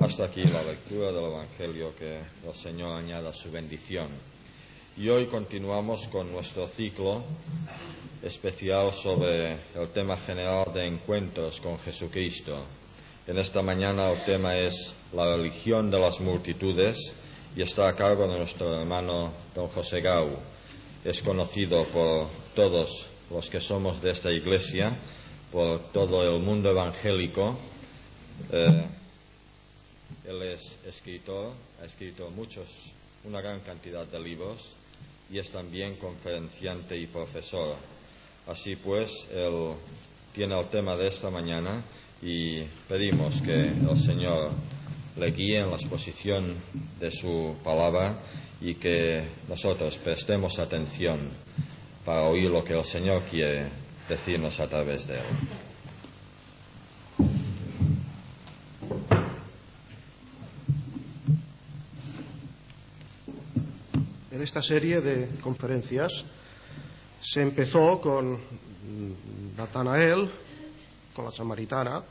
Hasta aquí la lectura del Evangelio, que el Señor añada su bendición. Y hoy continuamos con nuestro ciclo especial sobre el tema general de encuentros con Jesucristo. En esta mañana el tema es la religión de las multitudes y está a cargo de nuestro hermano don José Gau. Es conocido por todos los que somos de esta iglesia, por todo el mundo evangélico. Él es escritor, ha escrito una gran cantidad de libros y es también conferenciante y profesor. Así pues, él tiene el tema de esta mañana y pedimos que el Señor le guíe en la exposición de su palabra y que nosotros prestemos atención para oír lo que el Señor quiere decirnos a través de él. En esta serie de conferencias se empezó con Natanael, con la samaritana,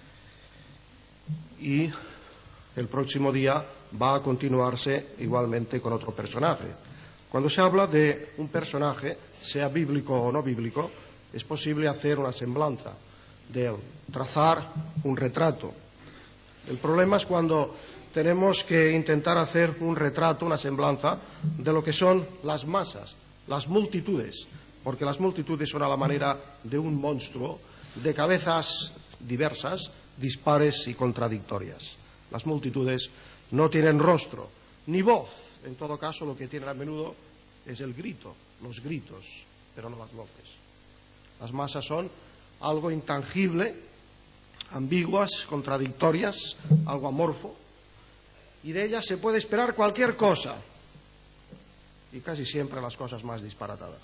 y el próximo día va a continuarse igualmente con otro personaje. Cuando se habla de un personaje, sea bíblico o no bíblico, es posible hacer una semblanza de él, trazar un retrato. El problema es cuando tenemos que intentar hacer un retrato, una semblanza de lo que son las masas, las multitudes, porque las multitudes son a la manera de un monstruo de cabezas diversas, dispares y contradictorias. Las multitudes no tienen rostro ni voz. En todo caso, lo que tienen a menudo es el grito, los gritos, pero no las voces. Las masas son algo intangible, ambiguas, contradictorias, algo amorfo, y de ellas se puede esperar cualquier cosa, y casi siempre las cosas más disparatadas.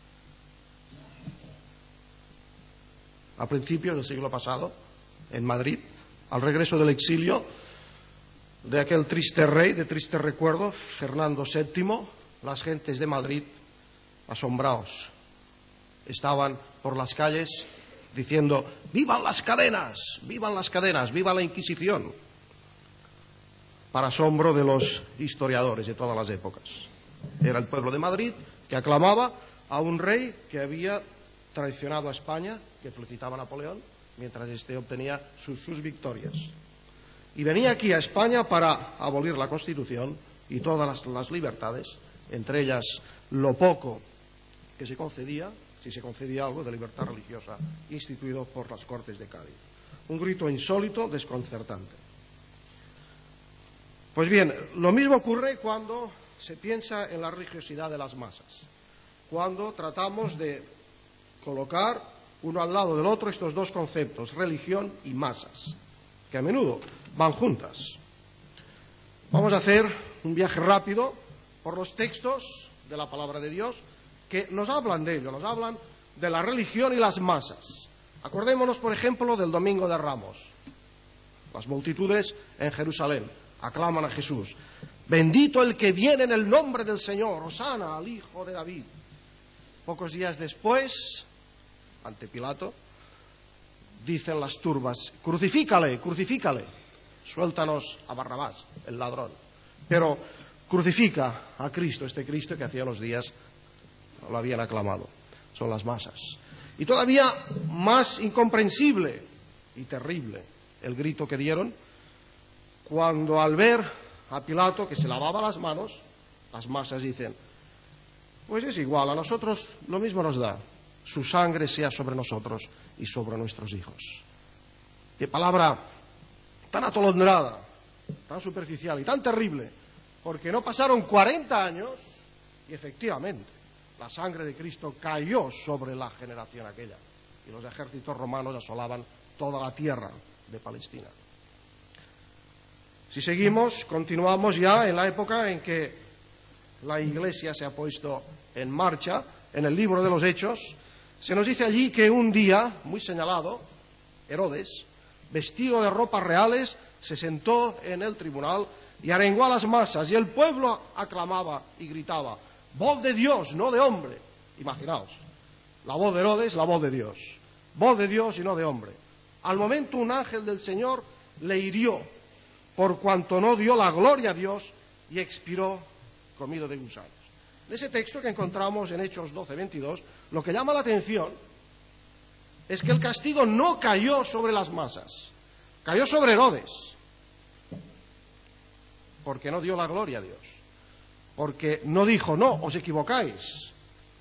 A principios del siglo pasado, en Madrid, al regreso del exilio de aquel triste rey, de triste recuerdo, Fernando VII, las gentes de Madrid, asombrados, estaban por las calles diciendo: ¡vivan las cadenas! ¡Vivan las cadenas! ¡Viva la Inquisición! Para asombro de los historiadores de todas las épocas. Era el pueblo de Madrid que aclamaba a un rey que había traicionado a España, que felicitaba a Napoleón, mientras éste obtenía sus victorias. Y venía aquí a España para abolir la Constitución y todas las libertades, entre ellas lo poco que se concedía, si se concedía algo, de libertad religiosa, instituido por las Cortes de Cádiz. Un grito insólito, desconcertante. Pues bien, lo mismo ocurre cuando se piensa en la religiosidad de las masas, cuando tratamos de colocar uno al lado del otro estos dos conceptos, religión y masas, que a menudo van juntas. Vamos a hacer un viaje rápido por los textos de la palabra de Dios que nos hablan de ello, nos hablan de la religión y las masas. Acordémonos, por ejemplo, del Domingo de Ramos. Las multitudes en Jerusalén aclaman a Jesús: bendito el que viene en el nombre del Señor, hosana al Hijo de David. Pocos días después, ante Pilato, dicen las turbas: crucifícale, crucifícale, suéltanos a Barrabás, el ladrón. Pero crucifica a Cristo, este Cristo que hacía unos días lo habían aclamado. Son las masas. Y todavía más incomprensible y terrible el grito que dieron cuando, al ver a Pilato que se lavaba las manos, las masas dicen: pues es igual, a nosotros lo mismo nos da, su sangre sea sobre nosotros y sobre nuestros hijos. Qué palabra tan atolondrada, tan superficial y tan terrible, porque no pasaron 40 años y efectivamente la sangre de Cristo cayó sobre la generación aquella y los ejércitos romanos asolaban toda la tierra de Palestina. Si seguimos, continuamos ya en la época en que la Iglesia se ha puesto en marcha. En el libro de los Hechos se nos dice allí que un día muy señalado, Herodes, vestido de ropas reales, se sentó en el tribunal y arengó a las masas, y el pueblo aclamaba y gritaba: voz de Dios, no de hombre. Imaginaos, la voz de Herodes, la voz de Dios, voz de Dios y no de hombre. Al momento un ángel del Señor le hirió por cuanto no dio la gloria a Dios y expiró comido de gusanos. En ese texto que encontramos en Hechos 12:22, lo que llama la atención es que el castigo no cayó sobre las masas, cayó sobre Herodes, porque no dio la gloria a Dios, porque no dijo, no, os equivocáis.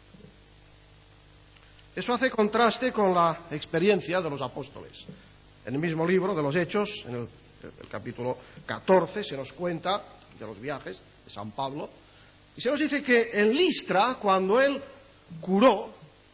Eso hace contraste con la experiencia de los apóstoles. En el mismo libro de los Hechos, en el capítulo 14, se nos cuenta de los viajes de San Pablo, y se nos dice que en Listra, cuando él curó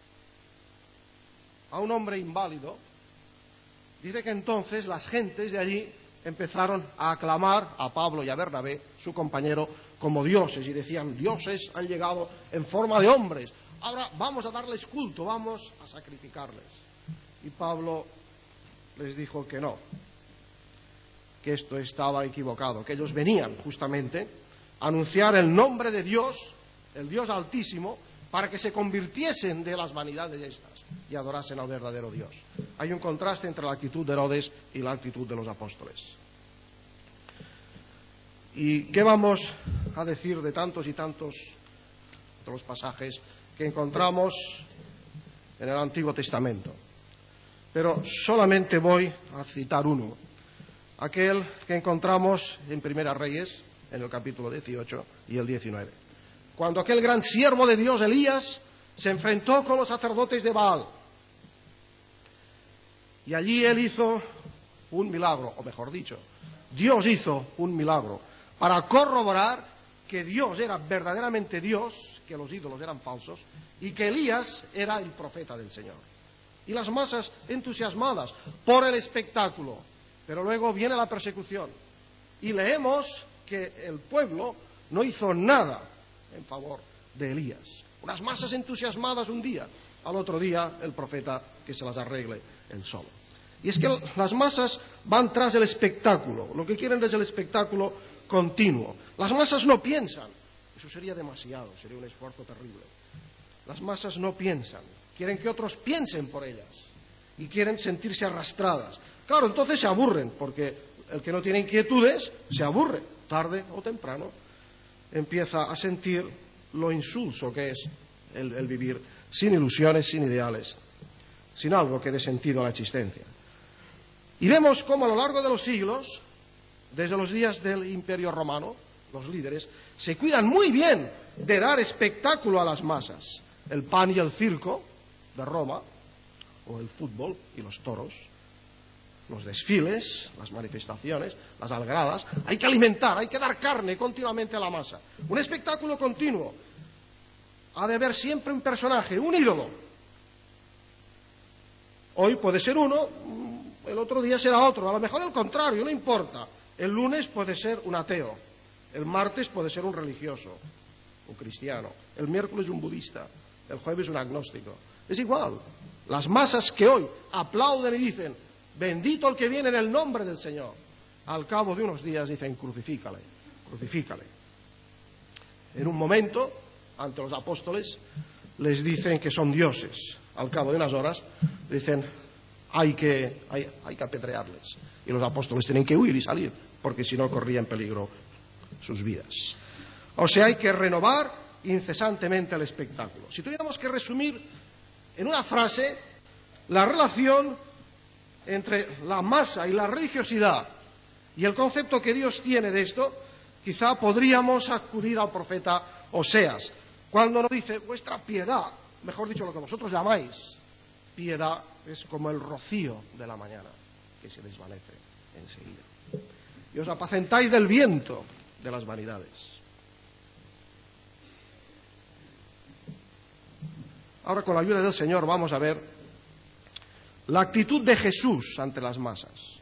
a un hombre inválido, dice que entonces las gentes de allí empezaron a aclamar a Pablo y a Bernabé, su compañero, como dioses, y decían, dioses han llegado en forma de hombres, ahora vamos a darles culto, vamos a sacrificarles. Y Pablo les dijo que no, que esto estaba equivocado, que ellos venían justamente a anunciar el nombre de Dios, el Dios Altísimo, para que se convirtiesen de las vanidades estas y adorasen al verdadero Dios. Hay un contraste entre la actitud de Herodes y la actitud de los apóstoles. ¿Y qué vamos a decir de tantos y tantos de los pasajes que encontramos en el Antiguo Testamento? Pero solamente voy a citar uno, aquel que encontramos en Primera Reyes, en el capítulo 18 y el 19. Cuando aquel gran siervo de Dios, Elías, se enfrentó con los sacerdotes de Baal. Y allí él hizo un milagro, o mejor dicho, Dios hizo un milagro para corroborar que Dios era verdaderamente Dios, que los ídolos eran falsos, y que Elías era el profeta del Señor. Y las masas entusiasmadas por el espectáculo. Pero luego viene la persecución. Y leemos que el pueblo no hizo nada en favor de Elías. Unas masas entusiasmadas un día, al otro día el profeta que se las arregle él solo. Y es que las masas van tras el espectáculo, lo que quieren es el espectáculo continuo. Las masas no piensan, eso sería demasiado, sería un esfuerzo terrible. Las masas no piensan, quieren que otros piensen por ellas y quieren sentirse arrastradas. Claro, entonces se aburren, porque el que no tiene inquietudes se aburre, tarde o temprano empieza a sentir lo insulso que es el vivir sin ilusiones, sin ideales, sin algo que dé sentido a la existencia. Y vemos cómo a lo largo de los siglos, desde los días del Imperio Romano, los líderes se cuidan muy bien de dar espectáculo a las masas. El pan y el circo de Roma, o el fútbol y los toros, los desfiles, las manifestaciones, las algaradas, hay que alimentar, hay que dar carne continuamente a la masa. Un espectáculo continuo. Ha de haber siempre un personaje, un ídolo. Hoy puede ser uno, el otro día será otro, a lo mejor el contrario, no importa. El lunes puede ser un ateo, el martes puede ser un religioso, un cristiano, el miércoles un budista, el jueves un agnóstico. Es igual. Las masas que hoy aplauden y dicen, bendito el que viene en el nombre del Señor, al cabo de unos días dicen, crucifícale, crucifícale. En un momento, ante los apóstoles, les dicen que son dioses. Al cabo de unas horas, dicen, hay que apedrearles. Y los apóstoles tienen que huir y salir, porque si no corrían peligro sus vidas. O sea, hay que renovar incesantemente el espectáculo. Si tuviéramos que resumir en una frase la relación entre la masa y la religiosidad y el concepto que Dios tiene de esto, quizá podríamos acudir al profeta Oseas, cuando nos dice, vuestra piedad, mejor dicho, lo que vosotros llamáis piedad, es como el rocío de la mañana, que se desvanece enseguida. Y os apacentáis del viento de las vanidades. Ahora, con la ayuda del Señor, vamos a ver la actitud de Jesús ante las masas.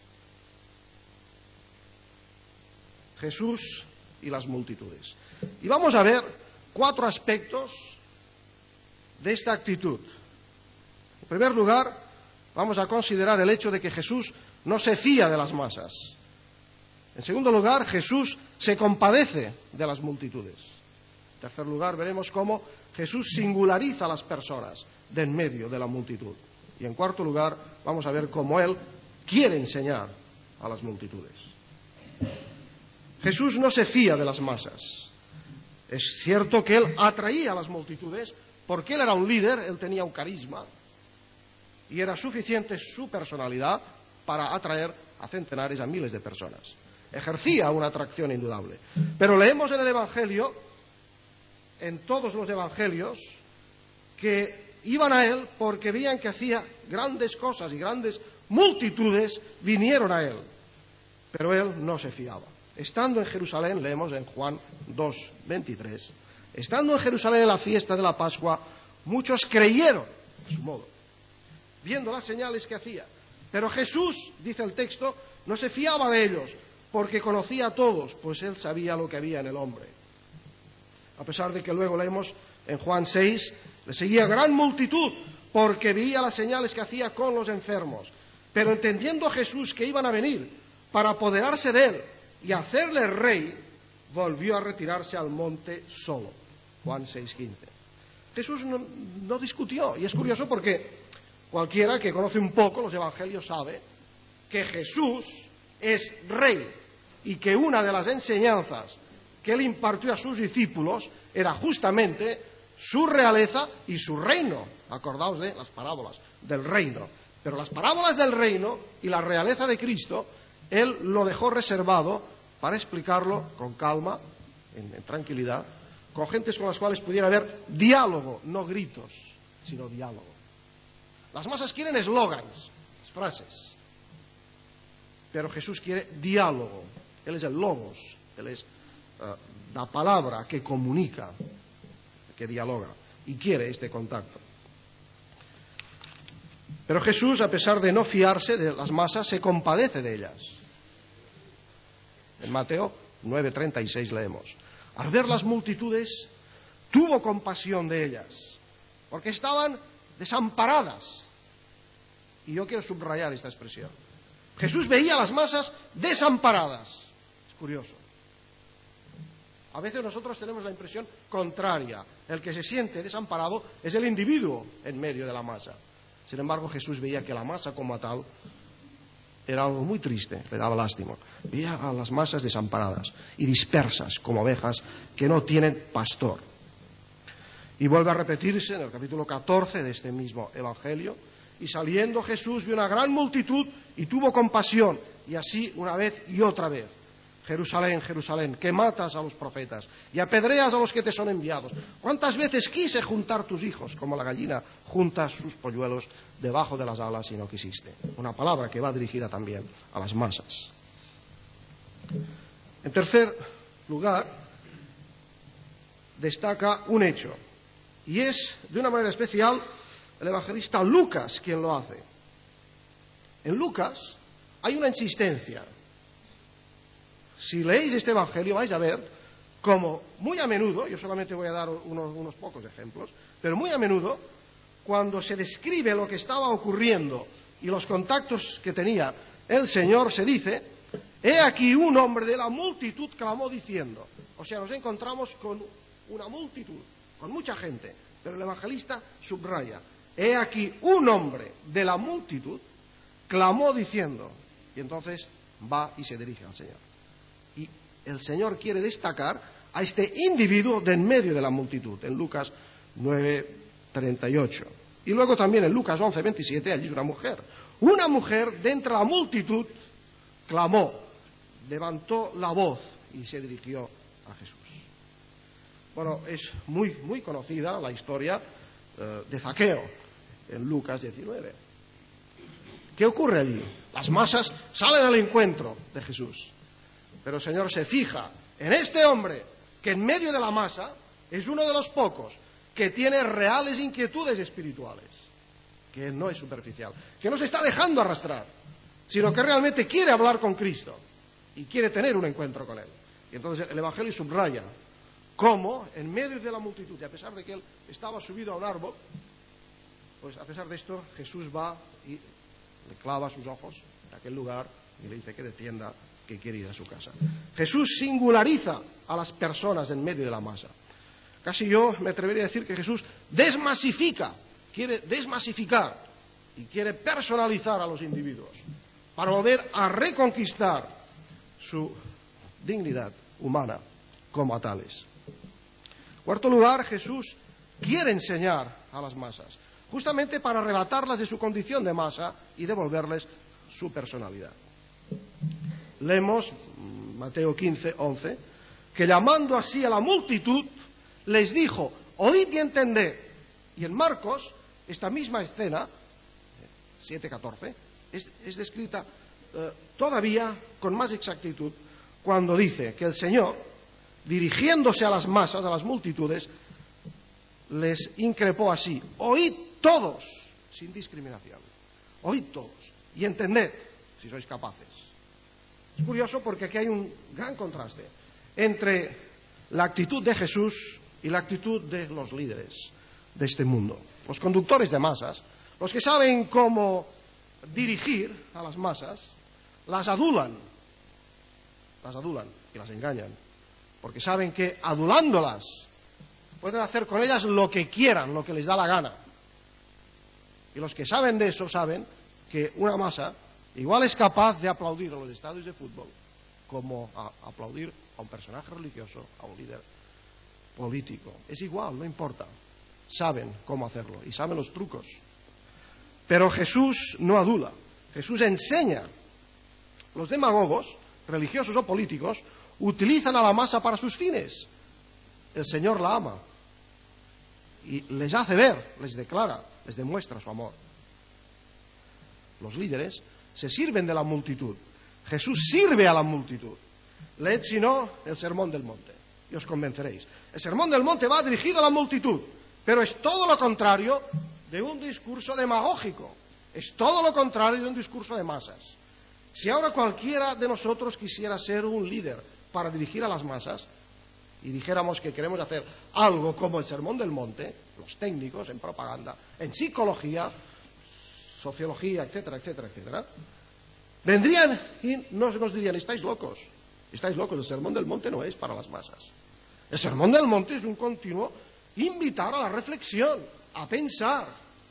Jesús y las multitudes. Y vamos a ver 4 aspectos de esta actitud. En primer lugar, vamos a considerar el hecho de que Jesús no se fía de las masas. En segundo lugar, Jesús se compadece de las multitudes. En tercer lugar, veremos cómo Jesús singulariza a las personas de en medio de la multitud. Y en cuarto lugar, vamos a ver cómo Él quiere enseñar a las multitudes. Jesús no se fía de las masas. Es cierto que él atraía a las multitudes porque él era un líder, él tenía un carisma y era suficiente su personalidad para atraer a centenares, a miles de personas. Ejercía una atracción indudable. Pero leemos en el Evangelio, en todos los Evangelios, que iban a él porque veían que hacía grandes cosas y grandes multitudes vinieron a él. Pero él no se fiaba. Estando en Jerusalén, leemos en Juan 2:23, estando en Jerusalén en la fiesta de la Pascua, muchos creyeron, a su modo, viendo las señales que hacía. Pero Jesús, dice el texto, no se fiaba de ellos, porque conocía a todos, pues él sabía lo que había en el hombre. A pesar de que luego leemos en Juan 6, le seguía gran multitud, porque veía las señales que hacía con los enfermos. Pero entendiendo Jesús que iban a venir para apoderarse de él y hacerle rey, volvió a retirarse al monte solo. Juan 6:15. Jesús no discutió, y es curioso porque cualquiera que conoce un poco los evangelios sabe que Jesús es rey y que una de las enseñanzas que él impartió a sus discípulos era justamente su realeza y su reino. Acordaos de las parábolas del reino. Pero las parábolas del reino y la realeza de Cristo, él lo dejó reservado para explicarlo con calma, en tranquilidad, con gentes con las cuales pudiera haber diálogo, no gritos, sino diálogo. Las masas quieren eslogans, frases, pero Jesús quiere diálogo. Él es el logos, él es la palabra que comunica, que dialoga, y quiere este contacto. Pero Jesús, a pesar de no fiarse de las masas, se compadece de ellas. En Mateo 9:36 leemos: al ver las multitudes, tuvo compasión de ellas, porque estaban desamparadas. Y yo quiero subrayar esta expresión. Jesús veía a las masas desamparadas. Es curioso. A veces nosotros tenemos la impresión contraria. El que se siente desamparado es el individuo en medio de la masa. Sin embargo, Jesús veía que la masa como tal era algo muy triste, le daba lástima. Veía a las masas desamparadas y dispersas como ovejas que no tienen pastor. Y vuelve a repetirse en el capítulo 14 de este mismo Evangelio: y saliendo Jesús vio una gran multitud y tuvo compasión, y así una vez y otra vez: Jerusalén, Jerusalén, que matas a los profetas y apedreas a los que te son enviados. ¿Cuántas veces quise juntar tus hijos como la gallina junta sus polluelos debajo de las alas y no quisiste? Una palabra que va dirigida también a las masas. En tercer lugar, destaca un hecho, y es de una manera especial el evangelista Lucas quien lo hace. En Lucas hay una insistencia. Si leéis este evangelio vais a ver cómo muy a menudo, yo solamente voy a dar unos pocos ejemplos, pero muy a menudo, cuando se describe lo que estaba ocurriendo y los contactos que tenía el Señor, se dice: he aquí un hombre de la multitud clamó diciendo. O sea, nos encontramos con una multitud, con mucha gente, pero el evangelista subraya: he aquí un hombre de la multitud clamó diciendo. Y entonces va y se dirige al Señor. Y el Señor quiere destacar a este individuo de en medio de la multitud, en Lucas 9:38. Y luego también en Lucas 11:27, allí es una mujer de entre la multitud clamó, levantó la voz y se dirigió a Jesús. Bueno, es muy conocida la historia de Zaqueo en Lucas 19. ¿Qué ocurre allí? Las masas salen al encuentro de Jesús. Pero el Señor se fija en este hombre que en medio de la masa es uno de los pocos que tiene reales inquietudes espirituales, que no es superficial, que no se está dejando arrastrar, sino que realmente quiere hablar con Cristo y quiere tener un encuentro con Él. Y entonces el Evangelio subraya cómo en medio de la multitud, y a pesar de que él estaba subido a un árbol, pues a pesar de esto Jesús va y le clava sus ojos en aquel lugar y le dice que descienda, que quiere ir a su casa. Jesús singulariza a las personas en medio de la masa. Casi yo me atrevería a decir que Jesús desmasifica, quiere desmasificar y quiere personalizar a los individuos para volver a reconquistar su dignidad humana como a tales. En cuarto lugar, Jesús quiere enseñar a las masas, justamente para arrebatarlas de su condición de masa y devolverles su personalidad. Leemos Mateo 15, 11, que llamando así a la multitud, les dijo: oíd y entended. Y en Marcos, esta misma escena, 7:14, es descrita todavía con más exactitud, cuando dice que el Señor, dirigiéndose a las masas, a las multitudes, les increpó así: oíd todos, sin discriminación, oíd todos y entended, si sois capaces. Es curioso porque aquí hay un gran contraste entre la actitud de Jesús y la actitud de los líderes de este mundo. Los conductores de masas, los que saben cómo dirigir a las masas, las adulan y las engañan, porque saben que adulándolas pueden hacer con ellas lo que quieran, lo que les da la gana. Y los que saben de eso saben que una masa igual es capaz de aplaudir a los estadios de fútbol como aplaudir a un personaje religioso, a un líder político. Es igual, no importa. Saben cómo hacerlo y saben los trucos. Pero Jesús no adula, Jesús enseña. Los demagogos, religiosos o políticos, utilizan a la masa para sus fines. El Señor la ama y les hace ver, les declara, les demuestra su amor. Los líderes se sirven de la multitud. Jesús sirve a la multitud. Leed, si no, el Sermón del Monte y os convenceréis. El Sermón del Monte va dirigido a la multitud, pero es todo lo contrario de un discurso demagógico. Es todo lo contrario de un discurso de masas. Si ahora cualquiera de nosotros quisiera ser un líder para dirigir a las masas y dijéramos que queremos hacer algo como el Sermón del Monte, los técnicos en propaganda, en psicología, sociología, etcétera, etcétera, etcétera, vendrían y nos dirían: estáis locos, el Sermón del Monte no es para las masas. El Sermón del Monte es un continuo invitar a la reflexión, a pensar,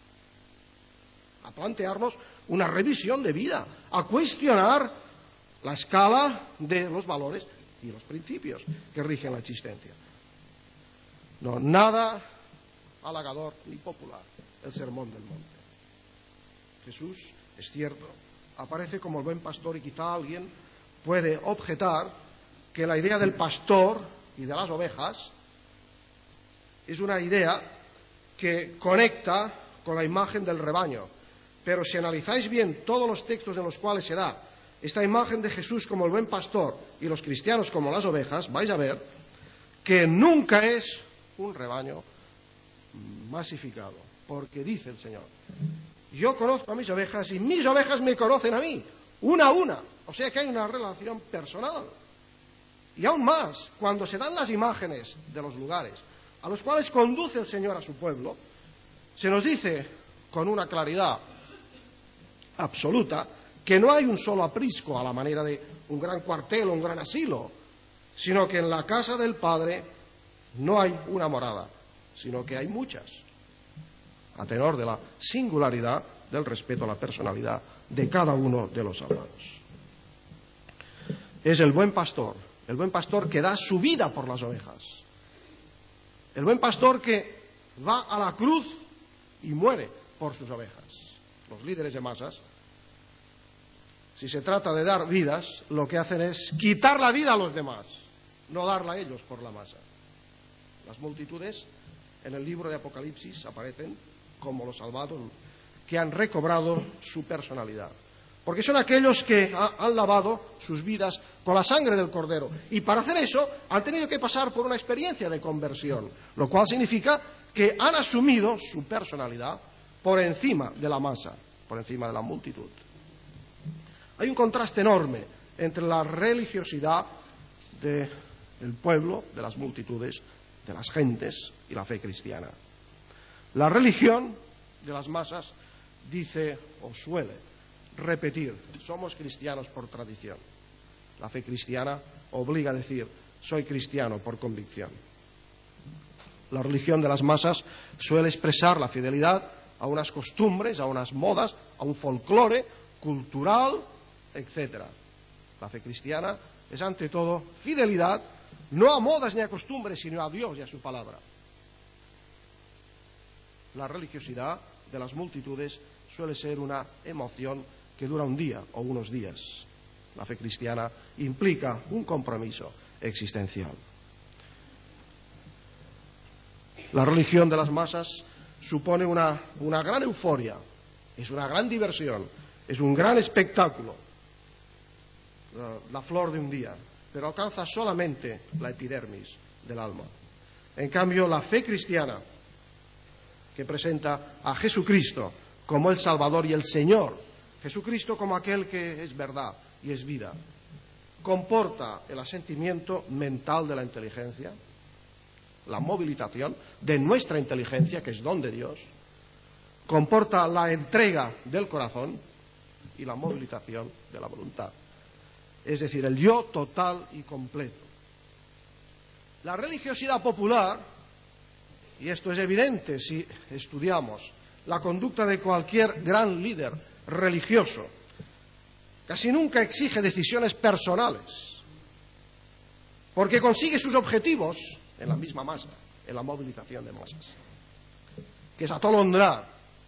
a plantearnos una revisión de vida, a cuestionar la escala de los valores y los principios que rigen la existencia. No, nada halagador ni popular el Sermón del Monte. Jesús, es cierto, aparece como el buen pastor y quizá alguien puede objetar que la idea del pastor y de las ovejas es una idea que conecta con la imagen del rebaño. Pero si analizáis bien todos los textos en los cuales se da esta imagen de Jesús como el buen pastor y los cristianos como las ovejas, vais a ver que nunca es un rebaño masificado, porque dice el Señor: yo conozco a mis ovejas y mis ovejas me conocen a mí, una a una. O sea que hay una relación personal. Y aún más, cuando se dan las imágenes de los lugares a los cuales conduce el Señor a su pueblo, se nos dice con una claridad absoluta que no hay un solo aprisco a la manera de un gran cuartel o un gran asilo, sino que en la casa del Padre no hay una morada, sino que hay muchas, a tenor de la singularidad del respeto a la personalidad de cada uno de los salvados. Es el buen pastor que da su vida por las ovejas, el buen pastor que va a la cruz y muere por sus ovejas. Los líderes de masas, si se trata de dar vidas, lo que hacen es quitar la vida a los demás, no darla a ellos por la masa. Las multitudes en el libro de Apocalipsis aparecen como los salvados que han recobrado su personalidad, porque son aquellos que han lavado sus vidas con la sangre del Cordero, y para hacer eso han tenido que pasar por una experiencia de conversión, lo cual significa que han asumido su personalidad por encima de la masa, por encima de la multitud. Hay un contraste enorme entre la religiosidad del pueblo, de las multitudes, de las gentes y la fe cristiana. La religión de las masas dice o suele repetir: somos cristianos por tradición. La fe cristiana obliga a decir: soy cristiano por convicción. La religión de las masas suele expresar la fidelidad a unas costumbres, a unas modas, a un folclore cultural, etc. La fe cristiana es ante todo fidelidad, no a modas ni a costumbres, sino a Dios y a su palabra. La religiosidad de las multitudes suele ser una emoción que dura un día o unos días. La fe cristiana implica un compromiso existencial. La religión de las masas supone una gran euforia, es una gran diversión, es un gran espectáculo, la flor de un día, pero alcanza solamente la epidermis del alma. En cambio, la fe cristiana, que presenta a Jesucristo como el Salvador y el Señor, Jesucristo como aquel que es verdad y es vida, comporta el asentimiento mental de la inteligencia, la movilización de nuestra inteligencia, que es don de Dios, comporta la entrega del corazón y la movilización de la voluntad, es decir, el yo total y completo. La religiosidad popular, y esto es evidente si estudiamos la conducta de cualquier gran líder religioso, casi nunca exige decisiones personales, porque consigue sus objetivos en la misma masa, en la movilización de masas, que es atolondrar,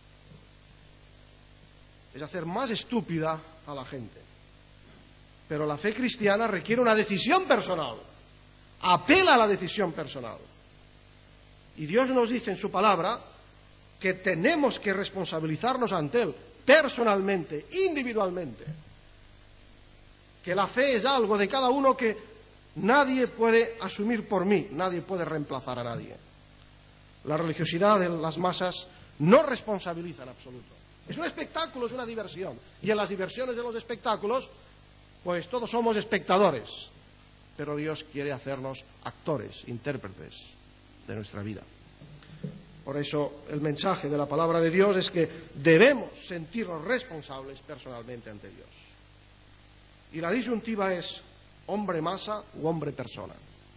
es hacer más estúpida a la gente. Pero la fe cristiana requiere una decisión personal, apela a la decisión personal. Y Dios nos dice en su palabra que tenemos que responsabilizarnos ante Él personalmente, individualmente, que la fe es algo de cada uno que nadie puede asumir por mí, nadie puede reemplazar a nadie. La religiosidad de las masas no responsabiliza en absoluto. Es un espectáculo, es una diversión. Y en las diversiones de los espectáculos, pues todos somos espectadores. Pero Dios quiere hacernos actores, intérpretes de nuestra vida. Por eso el mensaje de la palabra de Dios es que debemos sentirnos responsables personalmente ante Dios. Y la disyuntiva es hombre masa u hombre persona.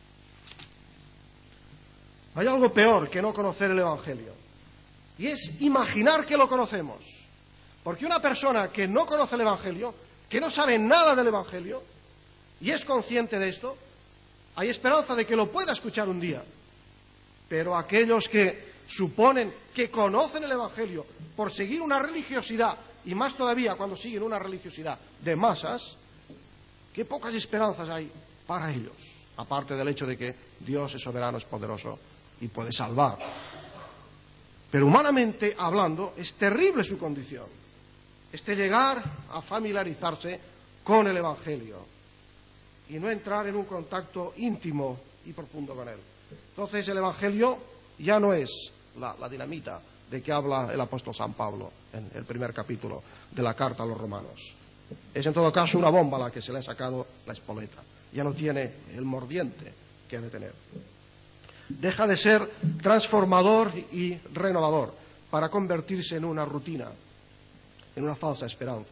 Hay algo peor que no conocer el Evangelio, y es imaginar que lo conocemos. Porque una persona que no conoce el Evangelio, que no sabe nada del Evangelio, y es consciente de esto, hay esperanza de que lo pueda escuchar un día. Pero aquellos que suponen que conocen el Evangelio por seguir una religiosidad, y más todavía cuando siguen una religiosidad de masas, qué pocas esperanzas hay para ellos, aparte del hecho de que Dios es soberano, es poderoso y puede salvar. Pero humanamente hablando, es terrible su condición, llegar a familiarizarse con el Evangelio y no entrar en un contacto íntimo y profundo con él. Entonces el Evangelio ya no es la dinamita de que habla el apóstol San Pablo en el primer capítulo de la carta a los romanos. Es en todo caso una bomba a la que se le ha sacado la espoleta. Ya no tiene el mordiente que ha de tener. Deja de ser transformador y renovador para convertirse en una rutina, en una falsa esperanza.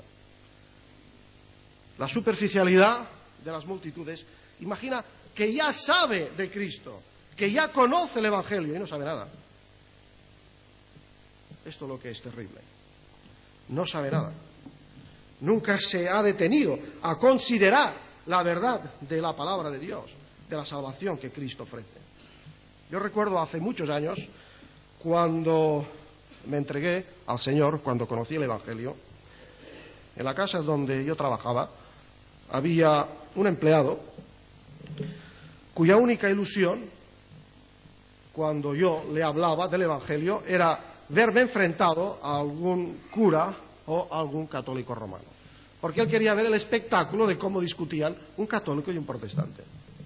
La superficialidad de las multitudes imagina que ya sabe de Cristo, que ya conoce el Evangelio y no sabe nada. Esto es lo que es terrible. No sabe nada. Nunca se ha detenido a considerar la verdad de la palabra de Dios, de la salvación que Cristo ofrece. Yo recuerdo hace muchos años, cuando me entregué al Señor, cuando conocí el Evangelio, en la casa donde yo trabajaba, había un empleado cuya única ilusión, cuando yo le hablaba del Evangelio, era verme enfrentado a algún cura o a algún católico romano. Porque él quería ver el espectáculo de cómo discutían un católico y un protestante.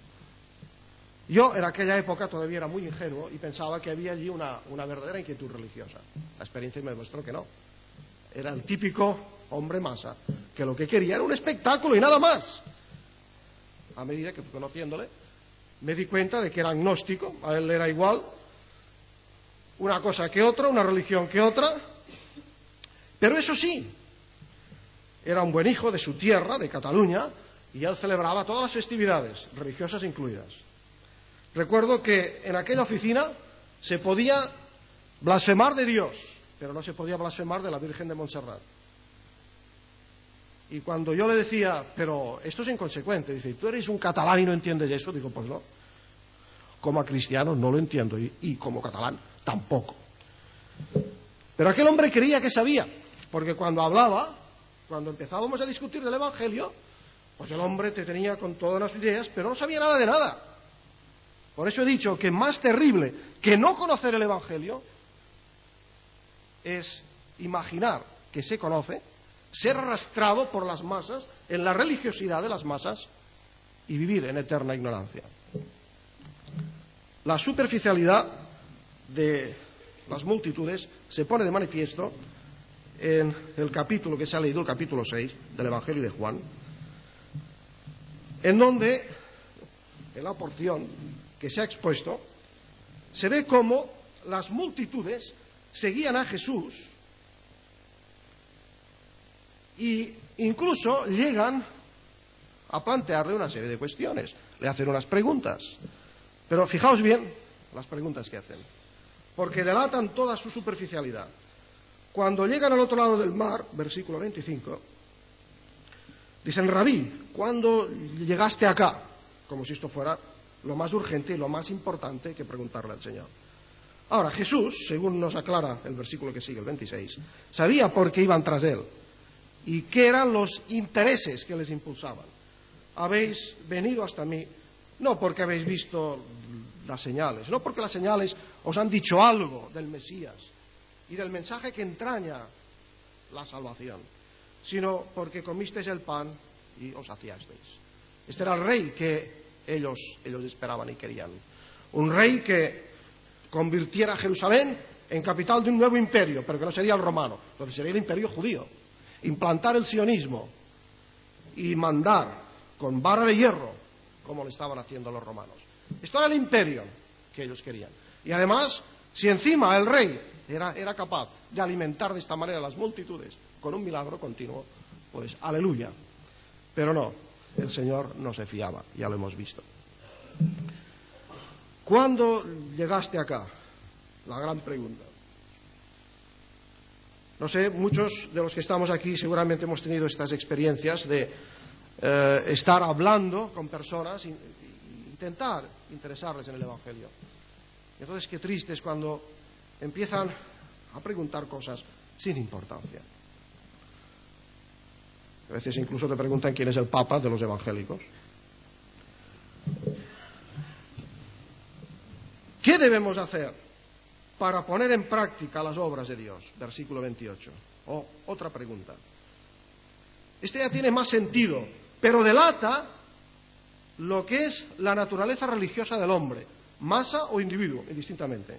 Yo en aquella época todavía era muy ingenuo y pensaba que había allí una verdadera inquietud religiosa. La experiencia me demostró que no. Era el típico hombre masa, que lo que quería era un espectáculo y nada más. A medida que fui conociéndole, me di cuenta de que era agnóstico, a él le era igual una cosa que otra, una religión que otra, pero eso sí, era un buen hijo de su tierra, de Cataluña, y él celebraba todas las festividades, religiosas incluidas. Recuerdo que en aquella oficina se podía blasfemar de Dios, pero no se podía blasfemar de la Virgen de Montserrat. Y cuando yo le decía, pero esto es inconsecuente, dice, ¿tú eres un catalán y no entiendes eso? Digo, pues no. Como cristiano no lo entiendo y como catalán tampoco. Pero aquel hombre creía que sabía, porque cuando hablaba, cuando empezábamos a discutir del Evangelio, pues el hombre te tenía con todas las ideas, pero no sabía nada de nada. Por eso he dicho que más terrible que no conocer el Evangelio es imaginar que se conoce, ser arrastrado por las masas, en la religiosidad de las masas, y vivir en eterna ignorancia. La superficialidad de las multitudes se pone de manifiesto en el capítulo que se ha leído, el capítulo 6 del Evangelio de Juan, en donde, en la porción que se ha expuesto, se ve cómo las multitudes seguían a Jesús e incluso llegan a plantearle una serie de cuestiones, le hacen unas preguntas. Pero fijaos bien las preguntas que hacen, porque delatan toda su superficialidad. Cuando llegan al otro lado del mar, versículo 25, dicen, Rabí, ¿cuándo llegaste acá? Como si esto fuera lo más urgente y lo más importante que preguntarle al Señor. Ahora, Jesús, según nos aclara el versículo que sigue, el 26, sabía por qué iban tras él y qué eran los intereses que les impulsaban. Habéis venido hasta mí no porque habéis visto las señales, no porque las señales os han dicho algo del Mesías y del mensaje que entraña la salvación, sino porque comisteis el pan y os saciasteis. Este era el rey que ellos esperaban y querían. Un rey que convirtiera a Jerusalén en capital de un nuevo imperio, pero que no sería el romano, donde sería el imperio judío. Implantar el sionismo y mandar con vara de hierro, como lo estaban haciendo los romanos. Esto era el imperio que ellos querían. Y además, si encima el rey era capaz de alimentar de esta manera a las multitudes con un milagro continuo, pues aleluya. Pero no, el Señor no se fiaba, ya lo hemos visto. ¿Cuándo llegaste acá? La gran pregunta. No sé, muchos de los que estamos aquí seguramente hemos tenido estas experiencias de estar hablando con personas e intentar interesarles en el Evangelio. Y entonces qué triste es cuando empiezan a preguntar cosas sin importancia. A veces incluso te preguntan quién es el Papa de los evangélicos. ¿Qué debemos hacer para poner en práctica las obras de Dios? Versículo 28. Otra pregunta. Este ya tiene más sentido, pero delata lo que es la naturaleza religiosa del hombre, masa o individuo, indistintamente.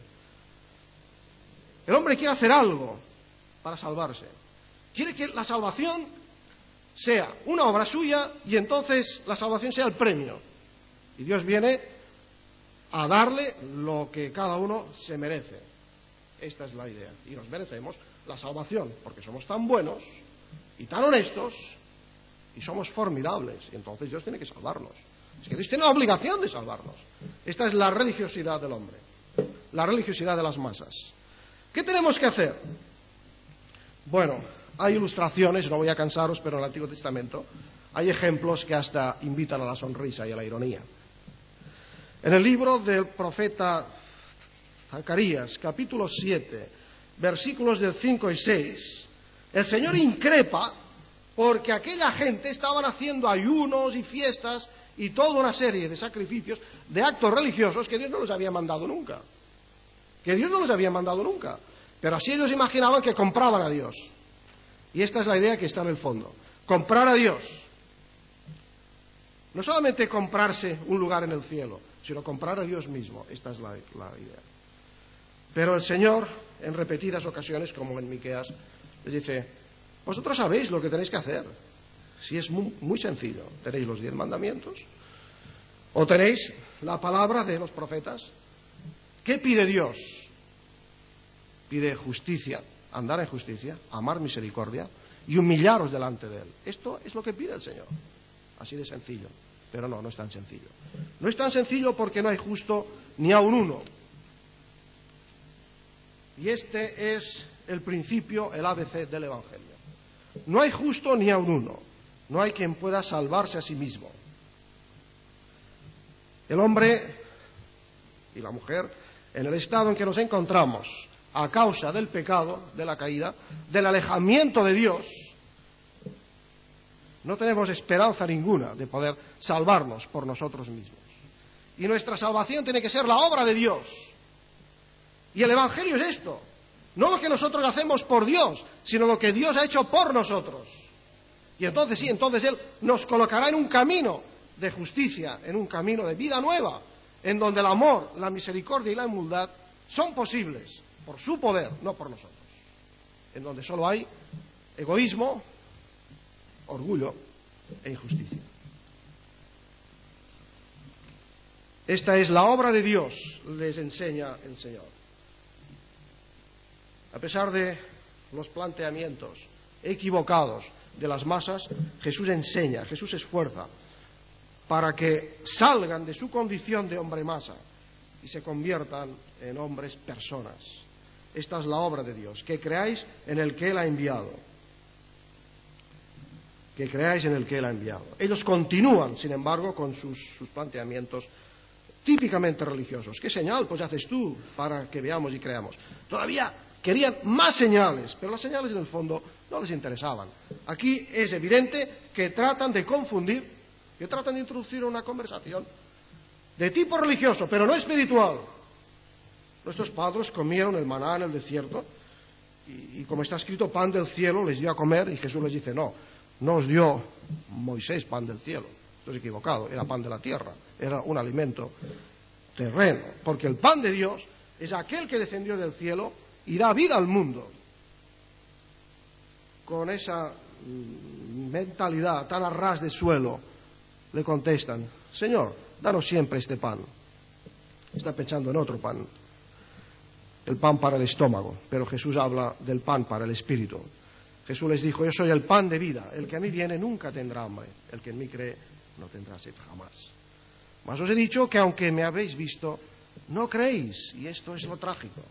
El hombre quiere hacer algo para salvarse. Quiere que la salvación sea una obra suya y entonces la salvación sea el premio. Y Dios viene a darle lo que cada uno se merece. Esta es la idea. Y nos merecemos la salvación porque somos tan buenos y tan honestos y somos formidables. Y entonces Dios tiene que salvarnos. Es que Dios tiene la obligación de salvarnos. Esta es la religiosidad del hombre, la religiosidad de las masas. ¿Qué tenemos que hacer? Bueno, hay ilustraciones, no voy a cansaros, pero en el Antiguo Testamento hay ejemplos que hasta invitan a la sonrisa y a la ironía. En el libro del profeta Zacarías, capítulo 7, versículos del 5 y 6, el Señor increpa porque aquella gente estaban haciendo ayunos y fiestas y toda una serie de sacrificios, de actos religiosos que Dios no les había mandado nunca. Que Dios no les había mandado nunca. Pero así ellos imaginaban que compraban a Dios. Y esta es la idea que está en el fondo. Comprar a Dios. No solamente comprarse un lugar en el cielo, sino comprar a Dios mismo. Esta es la idea. Pero el Señor, en repetidas ocasiones, como en Miqueas, les dice, vosotros sabéis lo que tenéis que hacer. Si es muy sencillo. Tenéis los 10 mandamientos. O tenéis la palabra de los profetas. ¿Qué pide Dios? Pide justicia, andar en justicia, amar misericordia y humillaros delante de Él. Esto es lo que pide el Señor. Así de sencillo. Pero no es tan sencillo. No es tan sencillo porque no hay justo ni aun uno. Y este es el principio, el ABC del Evangelio. No hay justo ni aun uno. No hay quien pueda salvarse a sí mismo. El hombre y la mujer, en el estado en que nos encontramos, a causa del pecado, de la caída, del alejamiento de Dios, no tenemos esperanza ninguna de poder salvarnos por nosotros mismos. Y nuestra salvación tiene que ser la obra de Dios. Y el Evangelio es esto. No lo que nosotros hacemos por Dios, sino lo que Dios ha hecho por nosotros. Y entonces sí, entonces Él nos colocará en un camino de justicia, en un camino de vida nueva, en donde el amor, la misericordia y la humildad son posibles por su poder, no por nosotros. En donde solo hay egoísmo, orgullo e injusticia. Esta es la obra de Dios, les enseña el Señor. A pesar de los planteamientos equivocados de las masas, Jesús enseña, Jesús se esfuerza para que salgan de su condición de hombre masa y se conviertan en hombres personas. Esta es la obra de Dios, que creáis en el que Él ha enviado. Que creáis en el que Él ha enviado. Ellos continúan, sin embargo, con sus planteamientos típicamente religiosos. ¿Qué señal pues haces tú para que veamos y creamos? Todavía querían más señales, pero las señales en el fondo no les interesaban. Aquí es evidente que tratan de confundir, que tratan de introducir una conversación de tipo religioso, pero no espiritual. Nuestros padres comieron el maná en el desierto y como está escrito, pan del cielo les dio a comer, y Jesús les dice, no os dio Moisés pan del cielo. Esto es equivocado, era pan de la tierra, era un alimento terreno, porque el pan de Dios es aquel que descendió del cielo y da vida al mundo. Con esa mentalidad tan a ras de suelo le contestan, Señor, danos siempre este pan. Está pensando en otro pan, el pan para el estómago, pero Jesús habla del pan para el espíritu. Jesús les dijo, yo soy el pan de vida, el que a mí viene nunca tendrá hambre, el que en mí cree no tendrá sed jamás. Mas os he dicho que aunque me habéis visto, no creéis, y esto es lo trágico.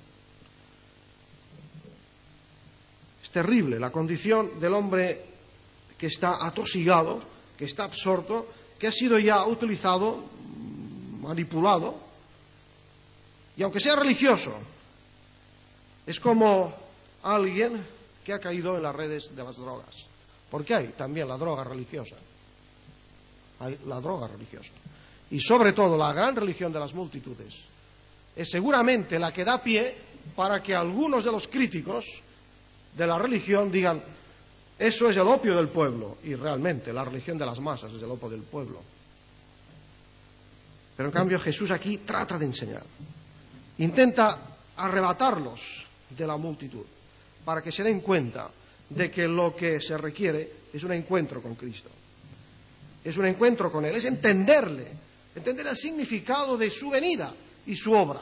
Es terrible la condición del hombre que está atosigado, que está absorto, que ha sido ya utilizado, manipulado, y aunque sea religioso, es como alguien que ha caído en las redes de las drogas. Porque hay también la droga religiosa. Hay la droga religiosa. Y sobre todo la gran religión de las multitudes es seguramente la que da pie para que algunos de los críticos de la religión digan, eso es el opio del pueblo. Y realmente la religión de las masas es el opio del pueblo. Pero en cambio Jesús aquí trata de enseñar. Intenta arrebatarlos de la multitud para que se den cuenta de que lo que se requiere es un encuentro con Cristo. Es un encuentro con Él, es entenderle, entender el significado de su venida y su obra.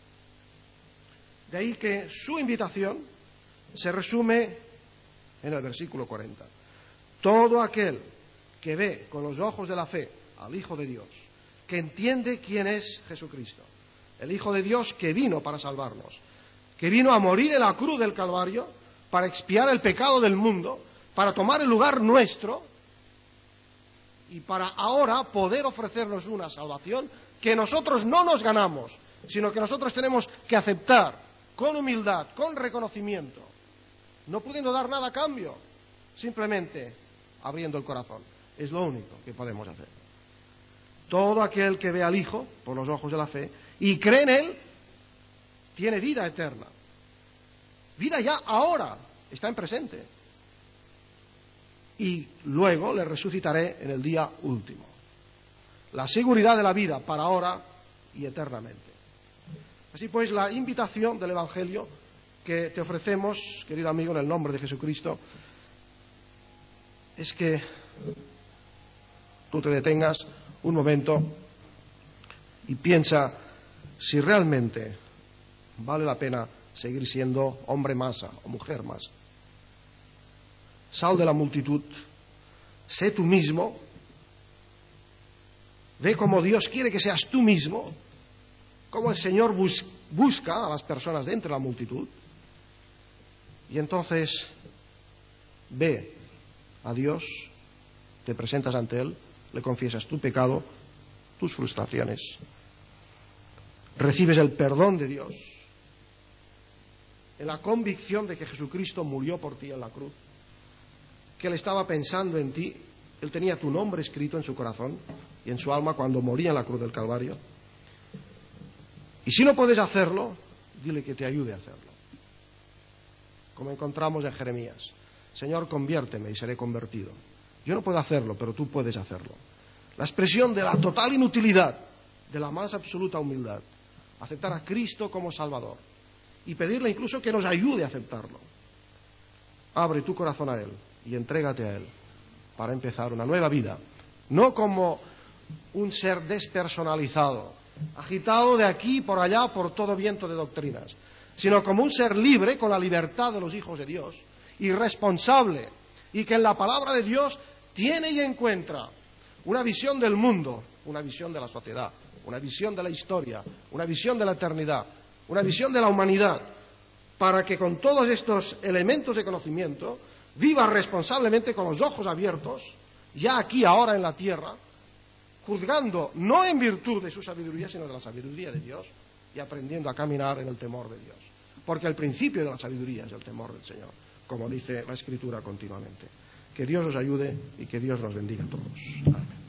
De ahí que su invitación se resume en el versículo 40. Todo aquel que ve con los ojos de la fe al Hijo de Dios, que entiende quién es Jesucristo, el Hijo de Dios que vino para salvarnos, que vino a morir en la cruz del Calvario para expiar el pecado del mundo, para tomar el lugar nuestro y para ahora poder ofrecernos una salvación que nosotros no nos ganamos, sino que nosotros tenemos que aceptar con humildad, con reconocimiento, no pudiendo dar nada a cambio, simplemente abriendo el corazón. Es lo único que podemos hacer. Todo aquel que ve al Hijo por los ojos de la fe y cree en Él, tiene vida eterna. Vida ya ahora, está en presente. Y luego le resucitaré en el día último. La seguridad de la vida para ahora y eternamente. Así pues, la invitación del Evangelio que te ofrecemos, querido amigo, en el nombre de Jesucristo, es que tú te detengas un momento y piensa si realmente vale la pena seguir siendo hombre masa o mujer masa. Sal de la multitud, sé tú mismo, ve cómo Dios quiere que seas tú mismo, cómo el Señor busca a las personas de entre la multitud, y entonces ve a Dios te presentas ante Él, le confiesas tu pecado, tus frustraciones, recibes el perdón de Dios, en la convicción de que Jesucristo murió por ti en la cruz, que Él estaba pensando en ti, Él tenía tu nombre escrito en su corazón y en su alma cuando moría en la cruz del Calvario. Y si no puedes hacerlo, dile que te ayude a hacerlo. Como encontramos en Jeremías: Señor, conviérteme y seré convertido. Yo no puedo hacerlo, pero tú puedes hacerlo. La expresión de la total inutilidad, de la más absoluta humildad. Aceptar a Cristo como Salvador y pedirle incluso que nos ayude a aceptarlo. Abre tu corazón a Él y entrégate a Él para empezar una nueva vida, no como un ser despersonalizado, agitado de aquí por allá por todo viento de doctrinas, sino como un ser libre, con la libertad de los hijos de Dios, y responsable, y que en la palabra de Dios tiene y encuentra una visión del mundo, una visión de la sociedad, una visión de la historia, una visión de la eternidad, una visión de la humanidad, para que con todos estos elementos de conocimiento viva responsablemente con los ojos abiertos, ya aquí, ahora en la tierra, juzgando no en virtud de su sabiduría, sino de la sabiduría de Dios, y aprendiendo a caminar en el temor de Dios. Porque el principio de la sabiduría es el temor del Señor, como dice la Escritura continuamente. Que Dios nos ayude y que Dios nos bendiga a todos. Amén.